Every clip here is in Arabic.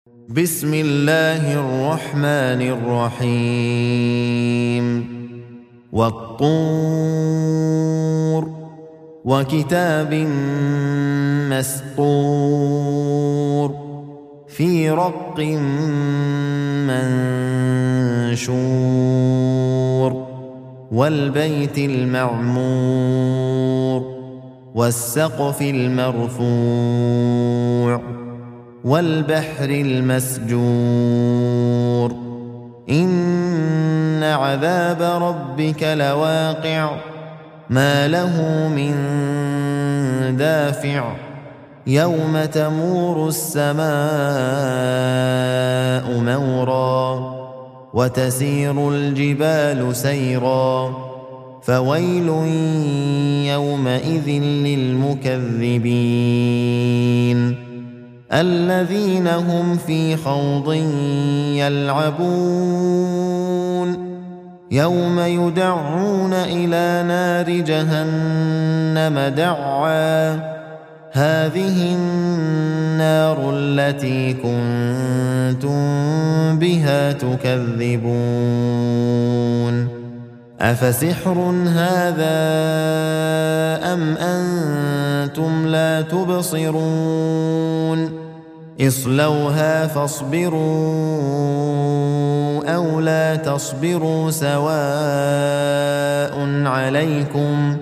بسم الله الرحمن الرحيم والطور وكتاب مسطور في رق منشور والبيت المعمور والسقف المرفوع والبحر المسجور إن عذاب ربك لواقع ما له من دافع يوم تمور السماء مورا وتسير الجبال سيرا فويل يومئذ للمكذبين الذين هم في خوض يلعبون يوم يدعون إلى نار جهنم دعا هذه النار التي كنتم بها تكذبون أفسحر هذا أم أنتم لا تبصرون اصلوها فاصبروا أو لا تصبروا سواء عليكم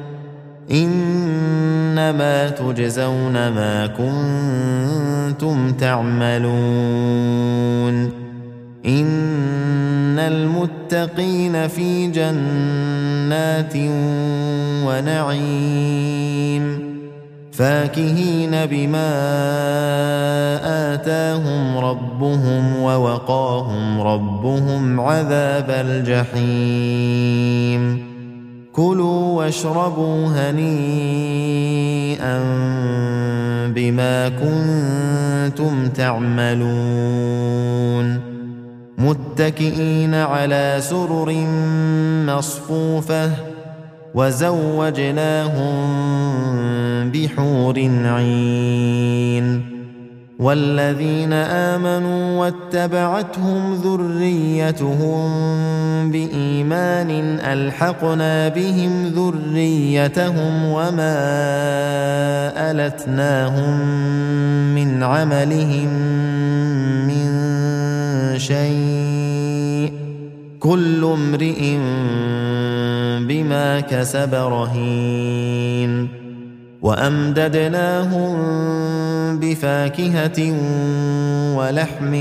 إنما تجزون ما كنتم تعملون إن المتقين في جنات ونعيم فاكهين بما آتاهم ربهم ووقاهم ربهم عذاب الجحيم كلوا واشربوا هنيئا بما كنتم تعملون متكئين على سرر مصفوفة وزوجناهم بحور عين والذين آمنوا واتبعتهم ذريتهم بإيمان ألحقنا بهم ذريتهم وما ألتناهم من عملهم من شيء كل امرئ بما كسب رهين وأمددناهم بفاكهة ولحم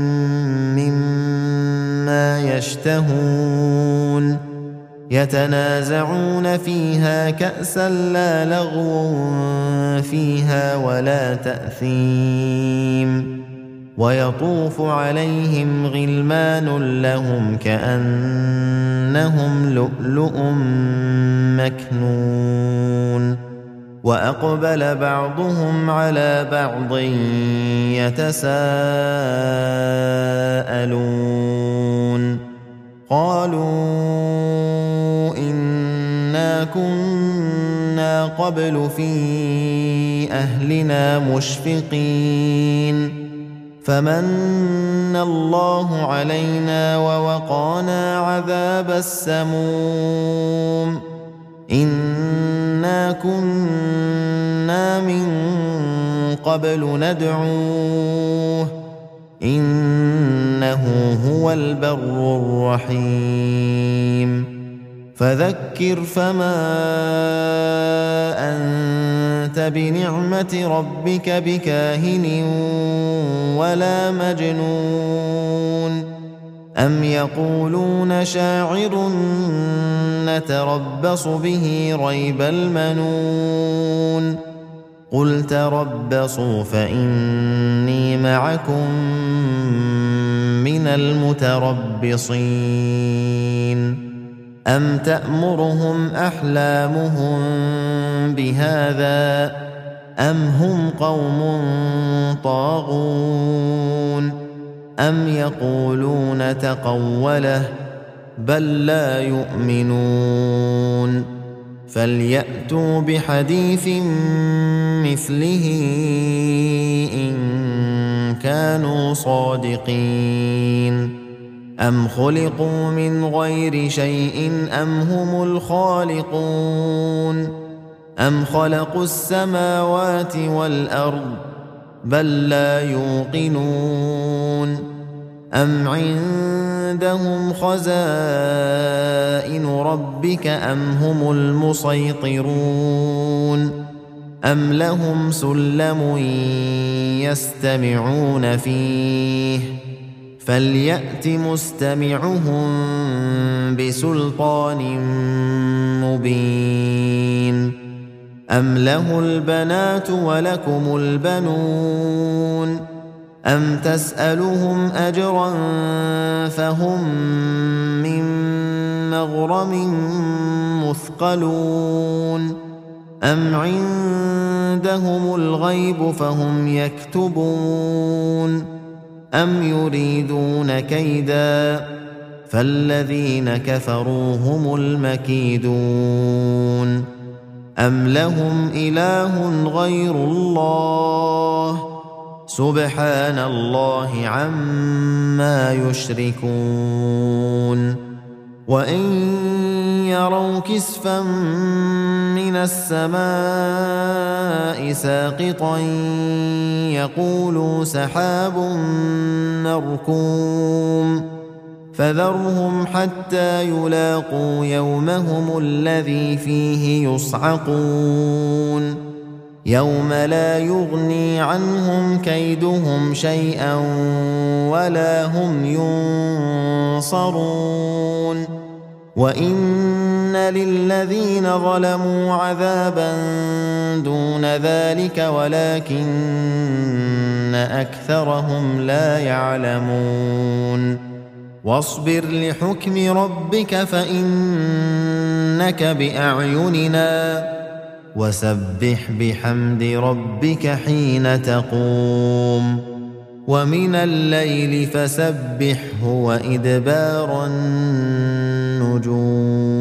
مما يشتهون يتنازعون فيها كأسا لا لغو فيها ولا تأثيم ويطوف عليهم غلمان لهم كأنهم لؤلؤ مكنون وأقبل بعضهم على بعض يتساءلون قالوا إنا كنا قبل في أهلنا مشفقين فمن الله علينا ووقانا عذاب السموم إنا كنا من قبل ندعوه إنه هو البر الرحيم فذكر فما أنت بنعمة ربك بكاهن ولا مجنون أم يقولون شاعر نتربص به ريب المنون قل تربصوا فإني معكم من المتربصين أم تأمرهم أحلامهم بهذا أم هم قوم طاغون أم يقولون تقوله بل لا يؤمنون فليأتوا بحديث مثله إن كانوا صادقين أم خلقوا من غير شيء أم هم الخالقون أم خلقوا السماوات والأرض بل لا يوقنون أم عندهم خزائن ربك أم هم المسيطرون أم لهم سلم يستمعون فيه فليأت مستمعهم بسلطان مبين أم له البنات ولكم البنون أم تسألهم أجرا فهم من مغرم مثقلون أم عندهم الغيب فهم يكتبون أم يريدون كيدا فالذين كفروا هم المكيدون أم لهم إله غير الله سبحان الله عما يشركون وإن يروا كسفا من السماء ساقطا يقولوا سحاب مركوم فذرهم حتى يلاقوا يومهم الذي فيه يصعقون يوم لا يغني عنهم كيدهم شيئا ولا هم ينصرون وإن للذين ظلموا عذابا دون ذلك ولكن أكثرهم لا يعلمون واصبر لحكم ربك فإنك بأعيننا وسبح بحمد ربك حين تقوم ومن الليل فسبحه وإدبار النجوم